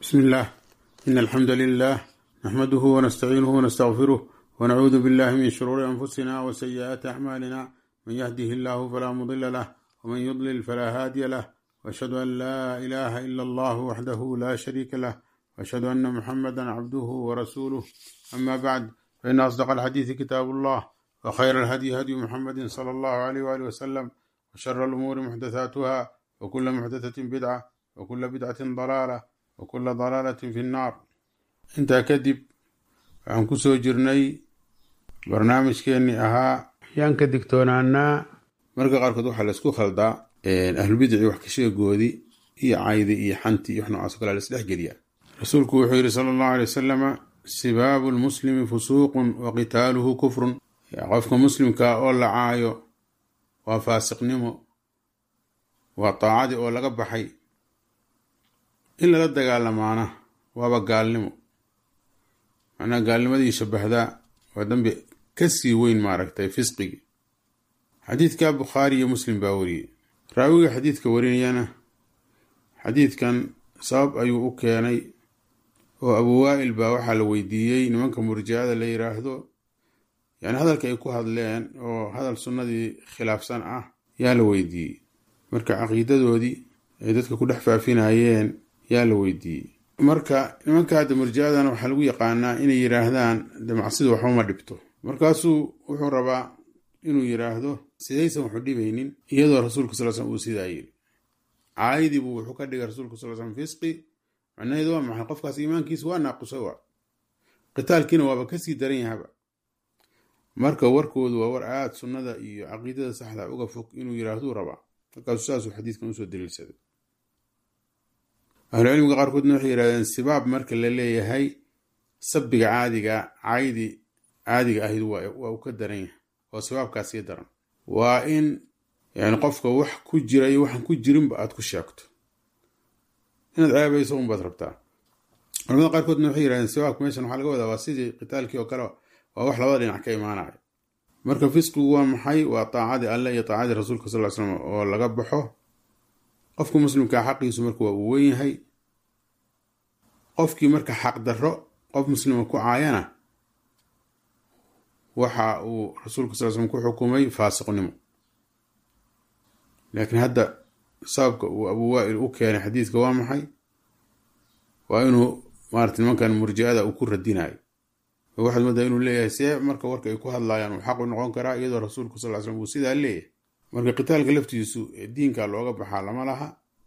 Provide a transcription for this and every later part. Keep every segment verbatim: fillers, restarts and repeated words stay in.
بسم الله إن الحمد لله نحمده ونستعينه ونستغفره ونعوذ بالله من شرور أنفسنا وسيئات أعمالنا من يهده الله فلا مضل له ومن يضلل فلا هادي له وأشهد أن لا إله إلا الله وحده لا شريك له وأشهد أن محمدا عبده ورسوله أما بعد فإن أصدق الحديث كتاب الله وخير الهدي هدي محمد صلى الله عليه وآله وسلم وشر الأمور محدثاتها وكل محدثة بدعة وكل بدعة ضلالة وكل ضلالة في النار. انت كدب عن كسو جرني برنامج كيني اها يان كدكتونانا مرقا قاركد waxa la isku khaldaa ee ahlul bidci wax ka sheegoodi iyo caaydi iyo xanti iyo xnaa asoo kala isdhex geliya. Rasuulku wuxuu yiri sallallahu alayhi wasallam sibabu almuslimi fusuqun wa qitaluhu kufrun. Ya qofka muslimka oo la caayo waa faasiqnimo waa taacadi oo laga baxay in la dagaalamaana waaba gaalnimo ana gaalnimadii shabahda waa dambi kasii weyn maaragtay fisqiga. xadiidka Bukhari iyo Muslim baa wariyay. raawiga xadiidka warinayana xadiidkan sabab ayuu u keenay oo Abu Wa'il baa waxa la weydiiyay nimanka murji'ada la yiraahdo yani hadalka ay ku hadleen oo hadal sunnadii khilaafsan ah yaa la weydiiyay marka aqeedadoodii ay dadka ku dhex faafinayeen yaa la weydiiyay. marka nimanka hadda murji'adana waxa lagu yaqaanaa inay yiraahdaan damacsidu waxba ma dhibto. markaasuu wuxuu rabaa inuu yiraahdo sidaysan wuxuu dhibaynin iyadoo rasuulku sallallahu alayhi wasallam uu sidaa yiri. caaydi buu wuxuu ka dhigay rasuulku sallallahu alayhi wasallam fisqi macnaheedu waa maxay qofkaas iimaankiisa waa naaqusay waa qitaalkiina waaba kasii daran yahaba. marka warkoodu waa war aad sunnada iyo caqiidada saxda uga fog inuu yiraahdo rabaa. markaasuu saasuu xadiidkan usoo daliilsaday. أهل العلم قاركود نوحي يرادين سباب مركا للي هاي سبق عادقة عايدي عادقة أهيد وكدرين وسباب كاسي درن وإن يعني قفك وح كجري وح كجرين بقات كشاكتو هنا العيبة يسوون بطربتا. المدى قاركود نوحي يرادين سباب كميشان وحلقة وذا واسيدي قتال كيو كلا ووح لوالي نحكي معنا مركا فيسكو هو محي وطاعادي ألا يطاعادي رسولك صلى الله عليه وسلم ولقبحه qofku muslimka xaqiisu markuu waa weyn yahay. qofkii marka xaq darro qof muslima ku caayana waxa uu rasuulku sallallahu alayhi wasallam ku xukumay faasiqnimo. laakiin hadda sababka uu Abu Wa'il u keenay xadiiska waa maxay? waa inuu maartay nimankan murji'ada uu ku radinayo. waxaad moodaa inuu leeyahay see marka warka ay ku hadlayaan uu xaq u noqon karaa iyadoo rasuulku sallallahu alayhi wasallam uu sidaa leeyahay. marka qitaalka laftiisu diinka looga baxaa lama laha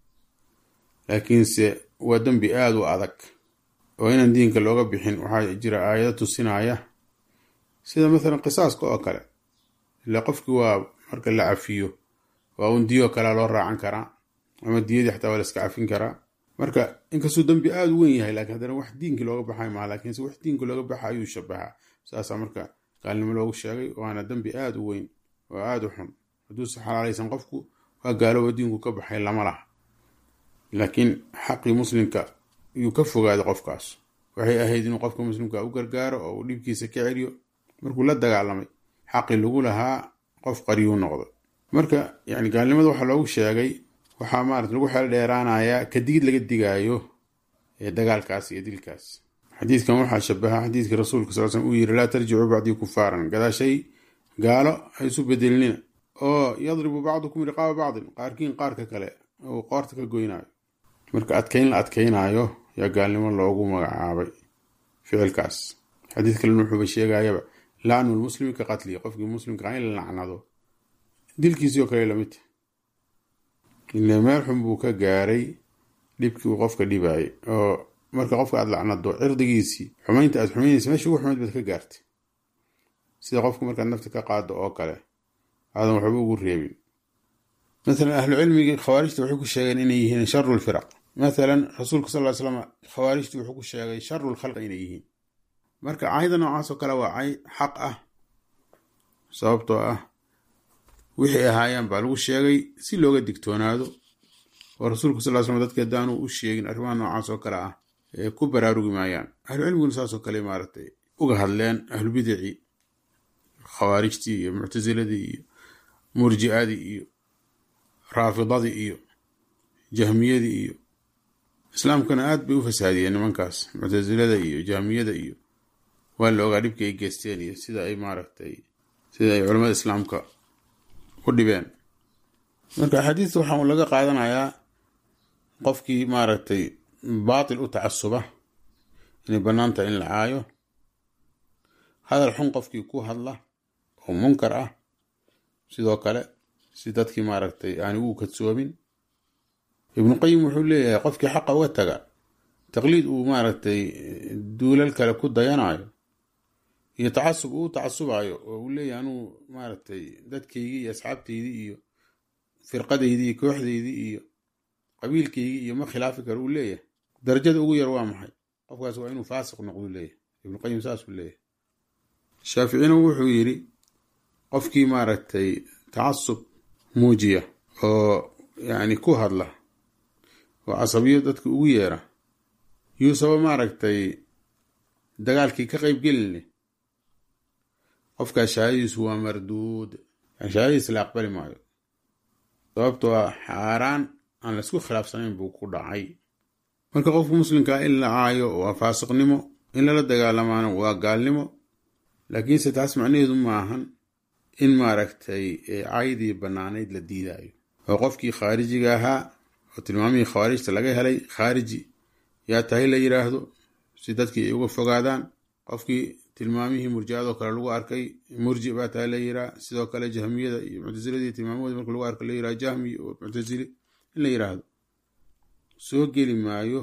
laakiinse waa dambi aad u adag oo inaan diinka looga bixin waxaa jira aayado tusinaya sida مثلا qisaaska oo kale ila qofki waa marka la cafiyo waa un diyo kale loo raacan karaa ama diyadii xataa waa la iska cafin karaa. marka inkastoo dambi aad u weyn yahay laakiin hadana wax diinka looga baxay ma laakiinse wax diinka looga baxay ayuu shabaha saasa marka gaalnimo loogu sheegay waana dambi aad u weyn oo aad u xun. hadduu si xalaalaysan qofku waa gaalo diinku ka baxay lama laha laakiin xaqii muslimka yuu ka fogaaday qofkaas. waxay ahayd inuu qofka muslimka u gargaaro oo uu dhibkiisa ka celiyo. markuu la dagaalamay xaqii lagu lahaa qof qariyuu noqday. marka yani gaalnimada waxaa loogu sheegay waxaa maarata lagu xeel dheeraanayaa kadigid laga digaayo ee dagaalkaas iyo dilkaas. xadiidkan waxaa shabaha xadiidkii rasuulka sallallahu alayhi wasallam uu yiri laa tarjicuu bacdii kufaaran gadaashay gaalo hay isu bedelinina oo yadribu bacdukum riqaaba bacdin qaarkiin qaarka kale oo qoorta ka goynayo. marka adkayn la adkaynayo yaa gaalnimo loogu magacaabay ficilkaas. xadiid kale wuxuu sheegayaba la'nu almuslimi ka qatli qofkii muslimka in la lacnado dilkiisii oo kale lamid ilaa meel xun buu ka gaaray dhibkii uu qofka dhibayay oo marka qofka aad lacnado cirdigiisii xumaynta aad xumaynaysa meesha ugu xumayd baad ka gaartay sida qofka markaad nafta ka qaado oo kale هذا محبوب قريبين. مثلا أهل علمي خوارجته وحكوا الشيئين إنيهين شر الفرق. مثلا رسولك صلى الله عليه وسلم خوارجته وحكوا الشيئين شر الخلق إنيهين. مركا عايدا نوعاسو كلاوا عاي حق أه صابتو أه وحي أهايان بالو الشيئين سي لوغا ديكتونادو ورسولك صلى الله عليه وسلم دادك دانو الشيئين أرمان نوعاسو كلا أه كبرا روغي مايان. أهل علمي نساسو كلمارتي وغا هدلين أهل بدعي خوارجتي معتزلتي murji'adii iyo raafidadii iyo jahmiyadii iyo islaamkana aad bay u fasaadiyeen nimankaas muctasilada iyo jahmiyada iyo waa la ogaa dhibka ay geysteen iyo sida ay maaragtay sida ay culamada islaamka u dhibeen. marka xadiidka waxaa uu laga qaadanayaa qofkii maaragtay baatil u tacasuba inay bannaanta in la caayo, hadal xun qofkii ku hadla oo munkar ah sidoo kale si dadkii maaragtay aan ugu kadsoomin. ibnu qayim wuxuu leeyahay qofkii xaqa uga taga taqliid uu maaragtay duulal kale ku dayanayo iyo tacasub uu tacasubayo oo uu leeyahay anuu maaragtay dadkaygii iyo asxaabtaydii iyo firqadaydii iyo kooxdaydii iyo qabiilkaygii iyo ma khilaafi karo uu leeyahay, darajada ugu yar waa maxay? qofkaas waa inuu faasiq noqdu leeyahay. ibnu qayim saasuu leeyahay. shaaficina wuxuu yidhi qofkii maaragtay tacasub muujiya oo yani ku hadla oo casabiyo dadka ugu yeera yuusaba maaragtay dagaalkii ka qayb gelin qofkaa shahaadadiisu waa marduud, yani shahaadadiisa la aqbali maayo sababtoo ah xaaraan aan laisku khilaafsanayn buu ku dhacay. marka qofka muslimkaa in la caayo waa faasiqnimo, in lala dagaalamaana waa gaalnimo, laakiinse taas macnaheedu maahan in maaragtay caydii bannaanayd la diidaayo. oo qofkii khaarijiga ahaa oo tilmaamihii khawaarijta laga helay khaariji yaa tahay la yidhaahdo si dadkii ay uga fogaadaan. qofkii tilmaamihii murji'adoo kale lagu arkay murji baa tahay la yiraa. sidoo kale jahmiyada iyo muctasiladii tilmaamahooda marka lagu arkay la yiraa jahmi oo muctasili in la yidhaahdo soo geli maayo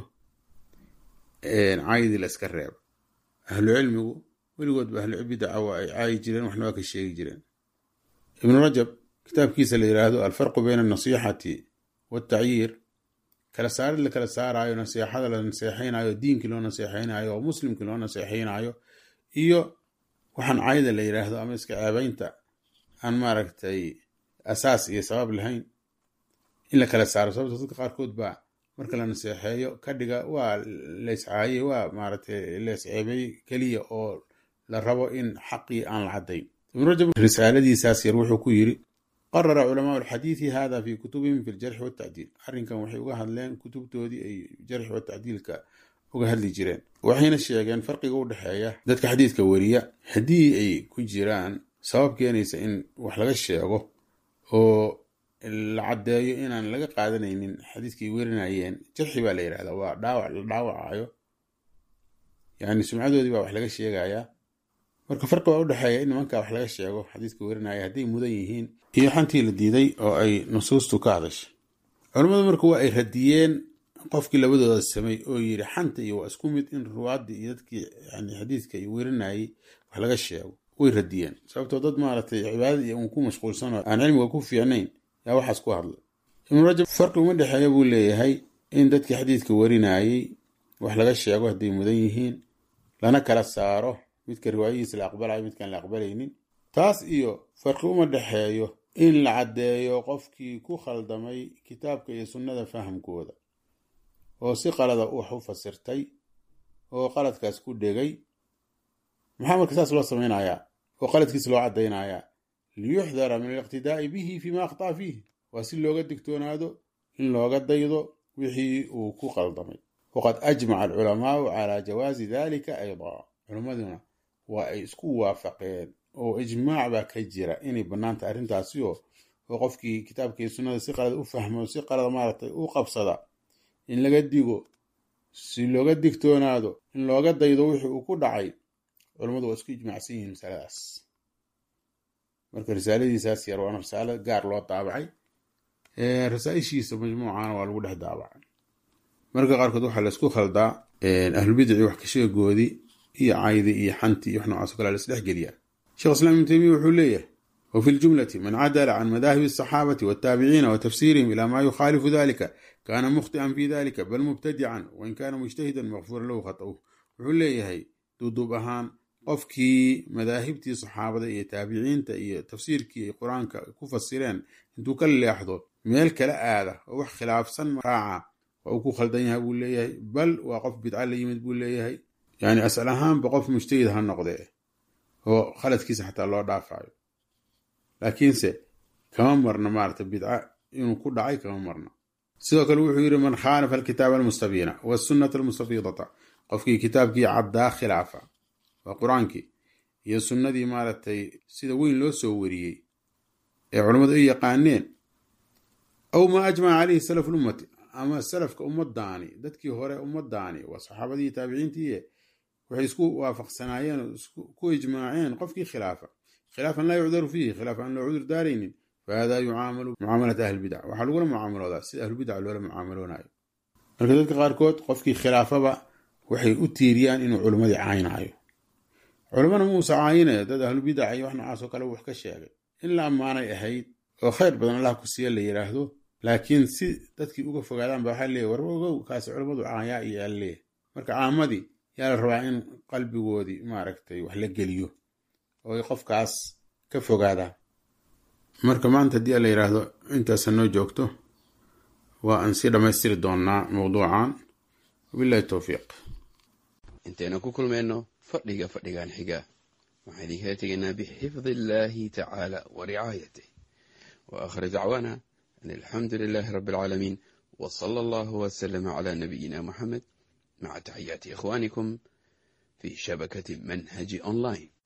caydii la iska reeba. ahlu cilmigu weligoodba ahlu bidaca waa ay caayi jireen, waxna waa ka sheegi jireen. ibnu rajab kitaabkiisa la yidhaahdo alfarqu bayna anasiixati waltacyiir, kala saarid la kala saaraayo naseexada la naseexaynayo, diinkii loo naseexaynayo oo muslimkii loo naseexaynayo, iyo waxaan cayda la yidhaahdo ama iska ceebaynta aan maaragtay asaas iyo sabab lahayn in la kala saaro. sababta dadka qaarkood baa marka la naseexeeyo ka dhiga waa layscaayey, waa maaragtay laysceebay keliya oo la rabo in xaqii aan la caddayn. ibnu rajab risaaladiisaas yar wuxuu ku yidhi qarara culamaa alxadiidi hada fi kutubihim fi ljarxi waltacdiil. arrinkan waxay uga hadleen kutubtoodii ay jarxi watacdiilka uga hadli jireen, waxayna sheegeen farqiga u dhexeeya dadka xadiidka wariya haddii ay ku jiraan sabab keenaysa in wax laga sheego oo la caddeeyo inaan laga qaadanaynin xadiidkay werinayeen. jarxi baa la yidhahdaa, waa dhaawac la dhaawacayo, yani sumcadoodii baa wax laga sheegayaa. marka farqi baa u dhexeeya in nimankaa wax laga sheego xadiidka werinaya hadday mudan yihiin iyo xantii la diiday oo ay nusuustu ka hadashay. culammadu marka waa ay radiyeen qofkii labadooda samay oo yidhi xanta iyo waa isku mid in ruwaadii iyo dadkii yani xadiidka ay werinayay wax laga sheego. way radiyeen sababtoo dad maaragtay cibaadada iyo uun ku mashquulsan oo aan cilmiga ku fiicnayn yaa waxaas ku hadla. ibnu rajab farqi uma dhexeeya buu leeyahay in dadkii xadiidka werinayay wax laga sheego hadday mudan yihiin lana kala saaro midka riwaayadiisa la aqbalayo midkaan la aqbalaynin. taas iyo farqi uma dhexeeyo in la caddeeyo qofkii ku khaldamay kitaabka iyo sunnada fahamkooda oo si qalada wax u fasirtay oo qaladkaas ku dhegay. maxaa marka saas loo samaynayaa oo qaladkiis loo caddaynayaa? liyuxdara min aliqtidaa'i bihi fima akhtaa fiih, waa si looga digtoonaado in looga daydo wixii uu ku qaldamay. waqad ajmaca alculamaau calaa jawaazi dalika aydaa, culammaduna waa ay isku waafaqeen oo ijmaac baa ka jira inay bannaanta arrintaasi oo qofkii kitaabkii sunnada si qalad u fahmo si qalad maaragtay u qabsada in laga digo si looga digtoonaado in looga daydo wixii uu ku dhacay. culammadu waa isku ijmaacsan yihiin masaladaas. marka risaaladiisaas yar waana risaalo gaar loo daabacay, rasaaishiisa majmuucana waa lagu dhex daabacay. marka qaarkood waxaa laisku khaldaa ahlulbidaci wax kasheegoodii iyo caydi iyo xanti iyo wax noocaas o kale laisdhex geliyaa. sheekh islaam ibnu taymiya wuxuu leeyahay وفي الجملة من عدل عن مذاهب الصحابة والتابعين وتفسيرهم إلى ما يخالف ذلك كان مخطئا في ذلك بل مبتدعا وإن كان مجتهدا مغفور له خطأه. wuxuu leeyahay duuduub ahaan qofkii madaahibtii saxaabada iyo taabiciinta iyo tafsiirkii ay qur-aanka ku fasireen intuu ka leexdo meel kala aada oo wax khilaafsan raaca waa uu ku khaldan yahay buu leeyahay, bal waa qof bidca la yimid buu leeyahay. yani asal ahaanba qof mujtahid ha noqdee oo khaladkiisa xataa loo dhaafayo, laakiinse kama marna maarata bidca inuu ku dhacay kama marna. sidoo kale wuxuu yidhi man khaalafa alkitaaba almustabiina wasunnata almustafidata qofkii kitaabkii caddaa khilaafa waa qur-aankii iyo sunnadii maaragtay sida weyn loo soo wariyey ee culammadu ay yaqaaneen aw maa ajmaca caleyhi salafu lummati ama salafka ummadaani dadkii hore ummadaani waa saxaabadii taabiciintii waxay isku waafaqsanaayeen ku ijmaaceen qofkii khilaafa khilaafan laa yucdaru fiihi khilaaf aan loo cudur daaraynin fahada yucaamalu mucaamalata ahlibidac waxaa lagula mucaamaloodaa sida ahlubidac loola mucaamaloonayo marka dadka qaarkood qofkii khilaafaba waxay u tiiriyaan inuu culimmadii caynaayo culimmana muusa caayinayo dad ahlubidac iyo wax noocaasoo kale wax ka sheegay in la ammaanay ahayd oo khayr badan allah ku siiya la yidhaahdo laakiin si dadkii uga fogaadaan ba waxaa leeyahy warba ogow kaasi culimmadu caayaa iyo alleeh marka caamadii yaa la rabaa in qalbigoodii maaragtay wax la geliyo oo ay qofkaas ka fogaadaan marka maanta haddii la yidhaahdo intaasa noo joogto waa aan sii dhammaystiri doonnaa mawduucan wabillahi towfiiq intaynu ku kulmayno fadhiga fadhigan xiga waxaan idinkala tegaynaa bixifdi illaahi tacaala wa ricaayatih wa aakhir dacwaana an alxamdu lilaahi rabbi alcaalamiin wa sala allahu wasalama calaa nabiyina muxamed maca taxiyaati ikhwaanikum fi shabakati manhaji online.